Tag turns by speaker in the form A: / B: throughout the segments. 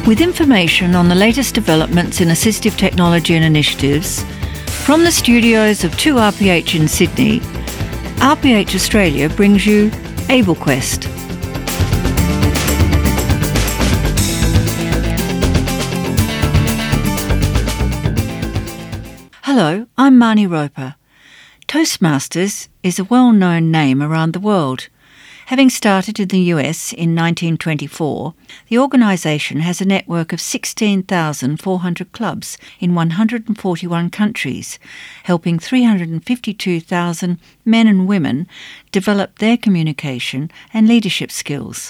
A: with information on the latest developments in assistive technology and initiatives. From the studios of 2RPH in Sydney, RPH Australia brings you AbleQuest. Hello, I'm Marnie Roper. Toastmasters is a well-known name around the world. Having started in the US in 1924, the organisation has a network of 16,400 clubs in 141 countries, helping 352,000 men and women develop their communication and leadership skills.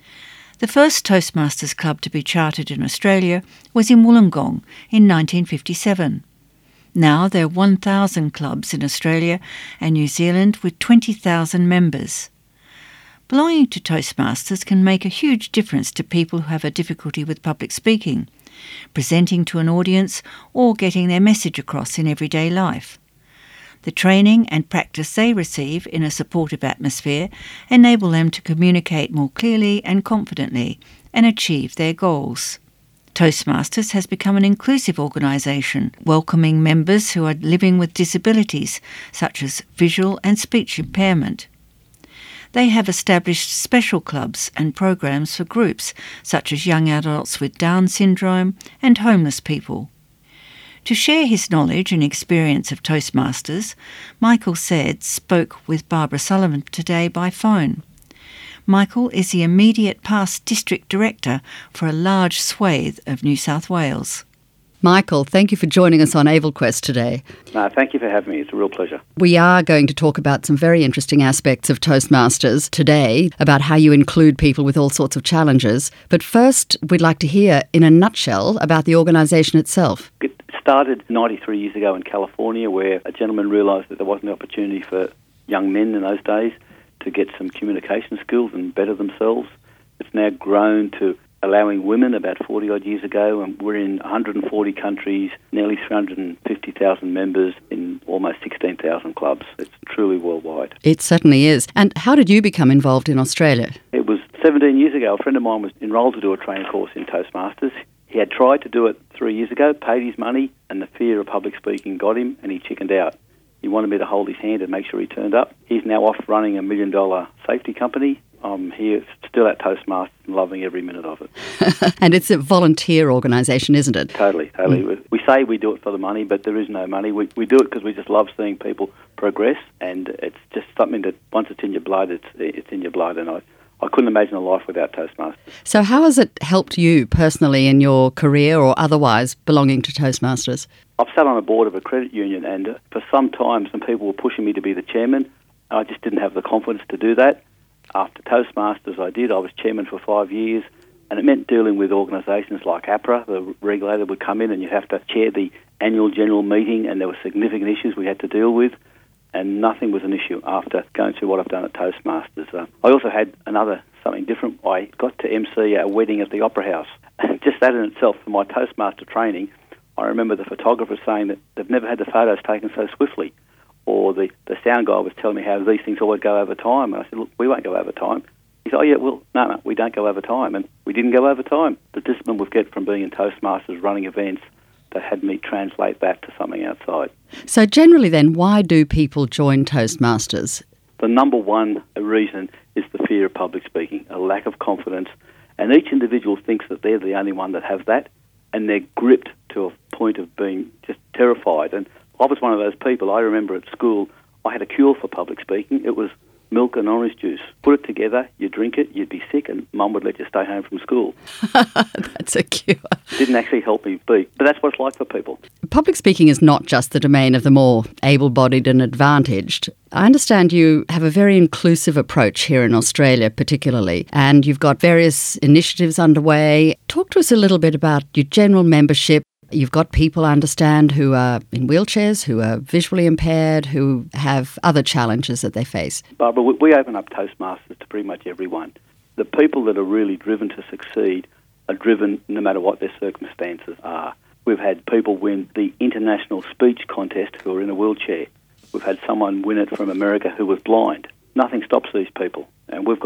A: The first Toastmasters club to be chartered in Australia was in Wollongong in 1957. Now there are 1,000 clubs in Australia and New Zealand with 20,000 members. Belonging to Toastmasters can make a huge difference to people who have a difficulty with public speaking, presenting to an audience, or getting their message across in everyday life. The training and practice they receive in a supportive atmosphere enable them to communicate more clearly and confidently and achieve their goals. Toastmasters has become an inclusive organisation, welcoming members who are living with disabilities such as visual and speech impairment. They have established special clubs and programs for groups such as young adults with Down syndrome and homeless people. To share his knowledge and experience of Toastmasters, Michael Said spoke with Barbara Sullivan today by phone. Michael is the immediate past district director for a large swathe of New South Wales.
B: Michael, thank you for joining us on AbleQuest today.
C: Thank you for having me. It's a real pleasure.
B: We are going to talk about some very interesting aspects of Toastmasters today, about how you include people with all sorts of challenges. But first, we'd like to hear, in a nutshell, about the organisation itself.
C: It started 93 years ago in California, where a gentleman realised that there wasn't an opportunity for young men in those days to get some communication skills and better themselves. It's now grown to allowing women about 40-odd years ago, and we're in 140 countries, nearly 350,000 members in almost 16,000 clubs. It's truly worldwide.
B: It certainly is. And how did you become involved in Australia?
C: It was 17 years ago. A friend of mine was enrolled to do a training course in Toastmasters. He had tried to do it 3 years ago, paid his money, and the fear of public speaking got him, and he chickened out. He wanted me to hold his hand and make sure he turned up. He's now off running $1 million safety company. I'm here still at Toastmasters and loving every minute of it.
B: And it's a volunteer organisation, isn't it?
C: Totally. We say we do it for the money, but there is no money. We do it because we just love seeing people progress, and it's just something that once it's in your blood, it's in your blood, and I couldn't imagine a life without Toastmasters.
B: So how has it helped you personally in your career or otherwise belonging to Toastmasters?
C: I've sat on a board of a credit union, and for some time some people were pushing me to be the chairman. I just didn't have the confidence to do that. After Toastmasters I did. I was chairman for 5 years, and it meant dealing with organisations like APRA. The regulator would come in and you'd have to chair the annual general meeting, and there were significant issues we had to deal with, and nothing was an issue after going through what I've done at Toastmasters. I also had something different. I got to MC a wedding at the Opera House. Just that in itself, for my Toastmaster training, I remember the photographer saying that they've never had the photos taken so swiftly. Or the sound guy was telling me how these things always go over time. And I said, look, we won't go over time. He said, oh, yeah, well, no, we don't go over time. And we didn't go over time. The discipline we get from being in Toastmasters, running events, that had me translate that to something outside.
B: So generally then, why do people join Toastmasters?
C: The number one reason is the fear of public speaking, a lack of confidence. And each individual thinks that they're the only one that have that, and they're gripped to a point of being just terrified. And I was one of those people. I remember at school, I had a cure for public speaking. It was milk and orange juice. Put it together, you drink it, you'd be sick, and Mum would let you stay home from school.
B: That's a cure.
C: It didn't actually help me speak, but that's what it's like for people.
B: Public speaking is not just the domain of the more able-bodied and advantaged. I understand you have a very inclusive approach here in Australia particularly, and you've got various initiatives underway. Talk to us a little bit about your general membership. You've got people, I understand, who are in wheelchairs, who are visually impaired, who have other challenges that they face.
C: Barbara, we open up Toastmasters to pretty much everyone. The people that are really driven to succeed are driven no matter what their circumstances are. We've had people win the international speech contest who are in a wheelchair. We've had someone win it from America who was blind. Nothing stops these people. And we've got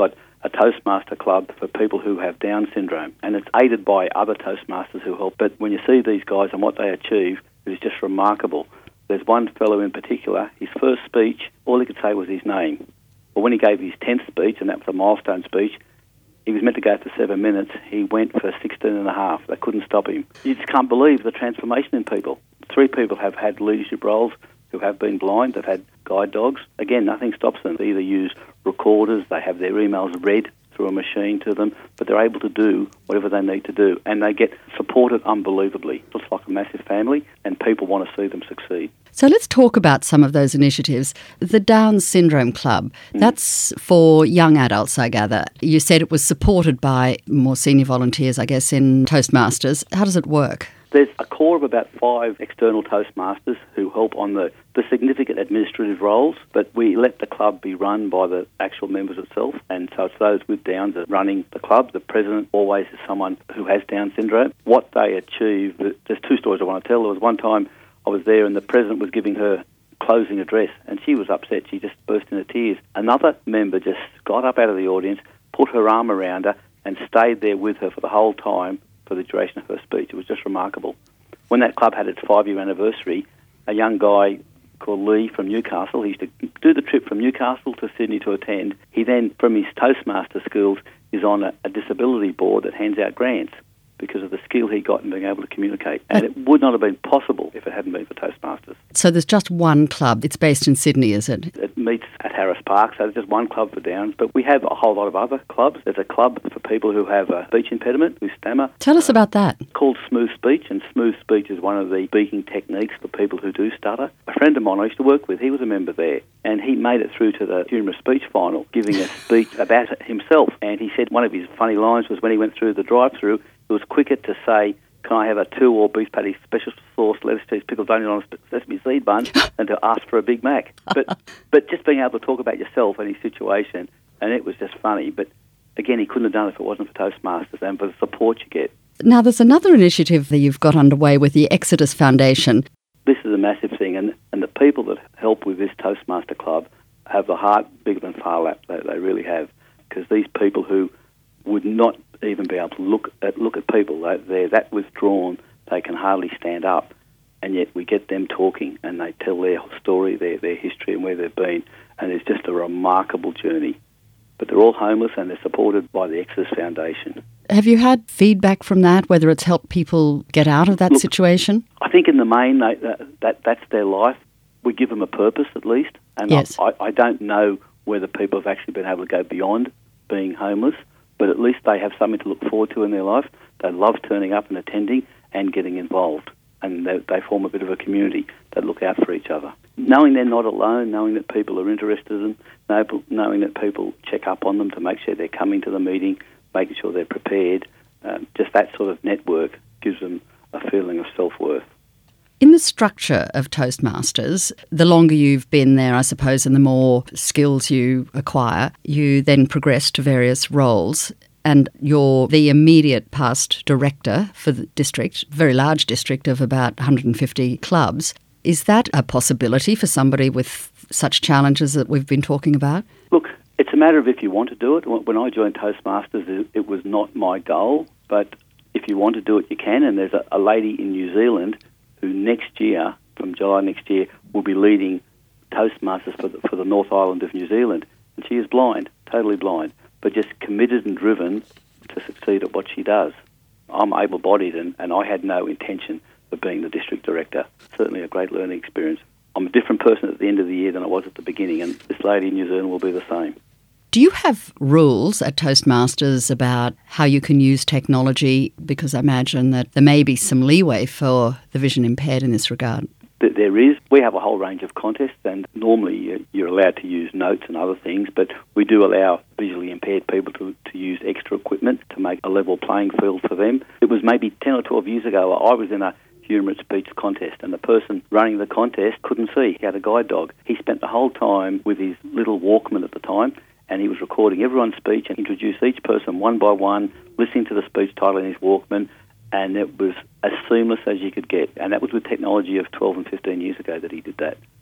C: a Toastmaster club for people who have Down syndrome, and it's aided by other Toastmasters who help. But when you see these guys and what they achieve, it is just remarkable. There's one fellow in particular, his first speech, all he could say was his name. But when he gave his 10th speech, and that was a milestone speech, he was meant to go for 7 minutes. He went for 16 and a half. They couldn't stop him. You just can't believe the transformation in people. 3 people have had leadership roles who have been blind. They've had guide dogs. Again, nothing stops them. They either use recorders, they have their emails read through a machine to them, but they're able to do whatever they need to do. And they get supported unbelievably. It's like a massive family, and people want to see them succeed.
B: So let's talk about some of those initiatives. The Down Syndrome Club, that's for young adults, I gather. You said it was supported by more senior volunteers, I guess, in Toastmasters. How does it work?
C: There's a core of about 5 external Toastmasters who help on the significant administrative roles, but we let the club be run by the actual members itself, and so it's those with Downs that are running the club. The president always is someone who has Down syndrome. What they achieve, there's 2 stories I want to tell. There was one time I was there and the president was giving her closing address, and she was upset. She just burst into tears. Another member just got up out of the audience, put her arm around her, and stayed there with her for the whole time for the duration of her speech. It was just remarkable. When that club had its 5-year anniversary, a young guy called Lee from Newcastle, he used to do the trip from Newcastle to Sydney to attend. He then, from his Toastmaster skills, is on a disability board that hands out grants because of the skill he got in being able to communicate. And it would not have been possible if it hadn't been for Toastmasters.
B: So there's just one club. It's based in Sydney, is it?
C: It meets at Harris Park, so there's just one club for Downs, but we have a whole lot of other clubs. There's a club for people who have a speech impediment, who stammer.
B: Tell us about that.
C: Called Smooth Speech, and Smooth Speech is one of the speaking techniques for people who do stutter. A friend of mine I used to work with, he was a member there, and he made it through to the humorous speech final, giving a speech about himself. And he said one of his funny lines was when he went through the drive-through, it was quicker to say, "Can I have a 2 all beef patty, special sauce, lettuce, cheese, pickled onion on a sesame seed bun," than to ask for a Big Mac. But just being able to talk about yourself and his situation, and it was just funny. But again, he couldn't have done it if it wasn't for Toastmasters and for the support you get.
B: Now, there's another initiative that you've got underway with the Exodus Foundation.
C: This is a massive thing, and the people that help with this Toastmaster Club have the heart bigger than Phar Lap. They really have, because these people who would not even be able to look at people, they're that withdrawn, they can hardly stand up, and yet we get them talking and they tell their story, their history and where they've been, and it's just a remarkable journey. But they're all homeless and they're supported by the Exodus Foundation.
B: Have you had feedback from that, whether it's helped people get out of that situation?
C: I think in the main, that's their life. We give them a purpose at least, and
B: yes.
C: I don't know whether people have actually been able to go beyond being homeless, but at least they have something to look forward to in their life. They love turning up and attending and getting involved, and they form a bit of a community that look out for each other. Knowing they're not alone, knowing that people are interested in them, knowing that people check up on them to make sure they're coming to the meeting, making sure they're prepared, just that sort of network gives them a feeling of self-worth.
B: In the structure of Toastmasters, the longer you've been there, I suppose, and the more skills you acquire, you then progress to various roles. And you're the immediate past director for the district, very large district of about 150 clubs. Is that a possibility for somebody with such challenges that we've been talking about?
C: Look, it's a matter of if you want to do it. When I joined Toastmasters, it was not my goal, but if you want to do it, you can. And there's a lady in New Zealand who next year, from July next year, will be leading Toastmasters for the North Island of New Zealand. And she is blind, totally blind, but just committed and driven to succeed at what she does. I'm able-bodied and I had no intention of being the district director. Certainly a great learning experience. I'm a different person at the end of the year than I was at the beginning, and this lady in New Zealand will be the same.
B: Do you have rules at Toastmasters about how you can use technology? Because I imagine that there may be some leeway for the vision impaired in this regard.
C: There is. We have a whole range of contests, and normally you're allowed to use notes and other things, but we do allow visually impaired people to use extra equipment to make a level playing field for them. It was maybe 10 or 12 years ago, I was in a humorous speech contest, and the person running the contest couldn't see. He had a guide dog. He spent the whole time with his little Walkman at the time, and he was recording everyone's speech and introduced each person one by one, listening to the speech title in his Walkman, and it was as seamless as you could get. And that was with technology of 12 and 15 years ago that he did that.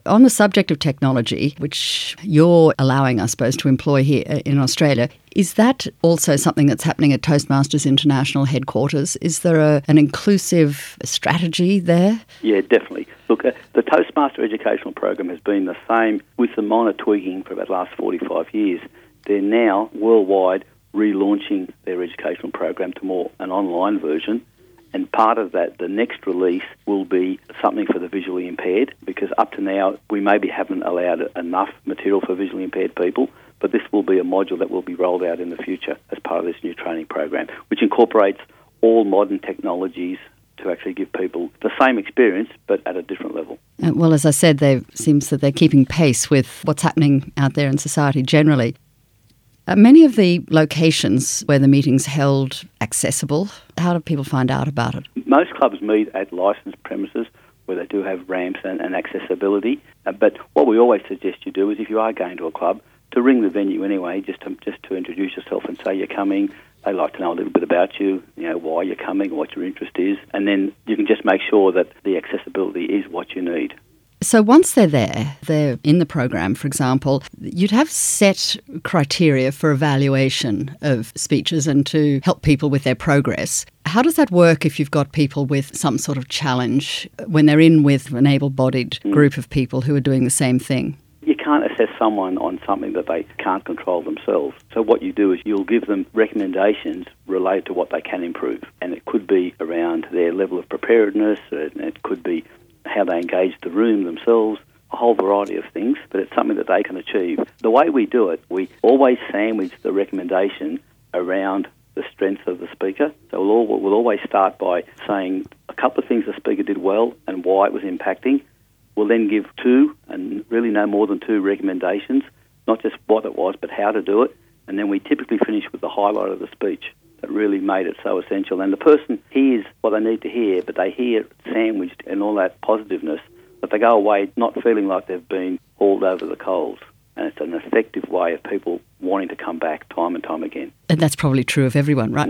B: On the subject of technology, which you're allowing, I suppose, to employ here in Australia, is that also something that's happening at Toastmasters International headquarters? Is there an inclusive strategy there?
C: Yeah, definitely. Look, the Toastmaster educational program has been the same with some minor tweaking for about the last 45 years. They're now worldwide relaunching their educational program to more an online version. And part of that, the next release will be something for the visually impaired, because up to now we maybe haven't allowed enough material for visually impaired people, but this will be a module that will be rolled out in the future as part of this new training program, which incorporates all modern technologies to actually give people the same experience but at a different level.
B: Well, as I said, it seems that they're keeping pace with what's happening out there in society generally. Many of the locations where the meeting's held accessible. How do people find out about it?
C: Most clubs meet at licensed premises where they do have ramps and accessibility. But what we always suggest you do is, if you are going to a club, to ring the venue anyway, just to introduce yourself and say you're coming. They like to know a little bit about you, why you're coming, what your interest is, and then you can just make sure that the accessibility is what you need.
B: So once they're in the program, for example, you'd have set criteria for evaluation of speeches and to help people with their progress. How does that work if you've got people with some sort of challenge when they're in with an able-bodied group of people who are doing the same thing?
C: You can't assess someone on something that they can't control themselves. So what you do is you'll give them recommendations related to what they can improve. And it could be around their level of preparedness, it could be how they engage the room themselves, a whole variety of things, but it's something that they can achieve. The way we do it, we always sandwich the recommendation around the strength of the speaker. So we'll always start by saying a couple of things the speaker did well and why it was impacting. We'll then give 2, and really no more than 2 recommendations, not just what it was, but how to do it. And then we typically finish with the highlight of the speech that really made it so essential. And the person hears what they need to hear, but they hear it sandwiched in all that positiveness, that they go away not feeling like they've been hauled over the coals. And it's an effective way of people wanting to come back time and time again.
B: And that's probably true of everyone, right?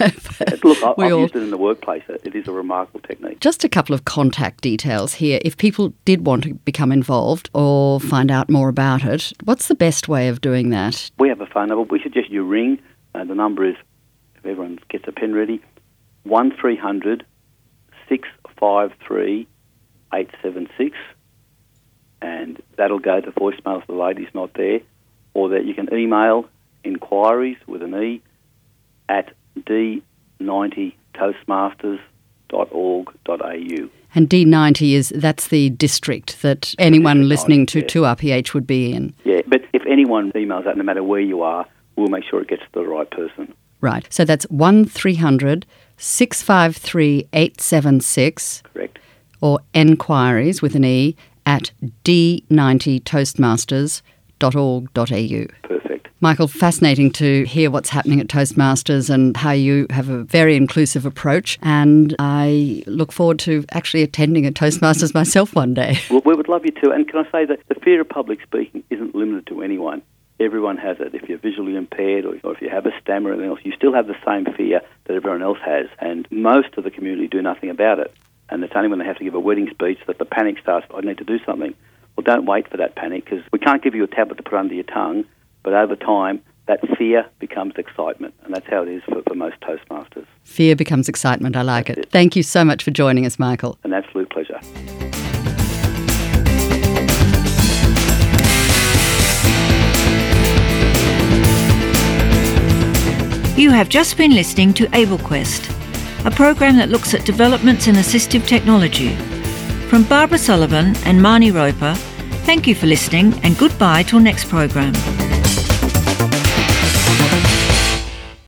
C: Look, I've used it in the workplace. It is a remarkable technique.
B: Just a couple of contact details here. If people did want to become involved or find out more about it, what's the best way of doing that?
C: We have a phone number. We suggest you ring. The number is, if everyone gets a pen ready, 1300 653 876. And that'll go to voicemail if the lady's not there, or that you can email inquiries with an E at d90toastmasters.org.au.
B: And D90 that's the district that anyone listening to 2RPH would be in.
C: Yeah, but if anyone emails that, no matter where you are, we'll make sure it gets to the right person.
B: Right. So that's 1300 653 876.
C: Correct.
B: Or enquiries with an E at d90toastmasters.org.au.
C: Perfect.
B: Michael, fascinating to hear what's happening at Toastmasters and how you have a very inclusive approach. And I look forward to actually attending a Toastmasters myself one day.
C: Well, we would love you to. And can I say that the fear of public speaking isn't limited to anyone. Everyone has it. If you're visually impaired or if you have a stammer or anything else, you still have the same fear that everyone else has. And most of the community do nothing about it. And it's only when they have to give a wedding speech that the panic starts, I need to do something. Well, don't wait for that panic, because we can't give you a tablet to put under your tongue, but over time, that fear becomes excitement. And that's how it is for most Toastmasters.
B: Fear becomes excitement. I like it. Thank you so much for joining us, Michael.
C: An absolute pleasure.
A: You have just been listening to AbleQuest, a program that looks at developments in assistive technology. From Barbara Sullivan and Marnie Roper, thank you for listening and goodbye till next program.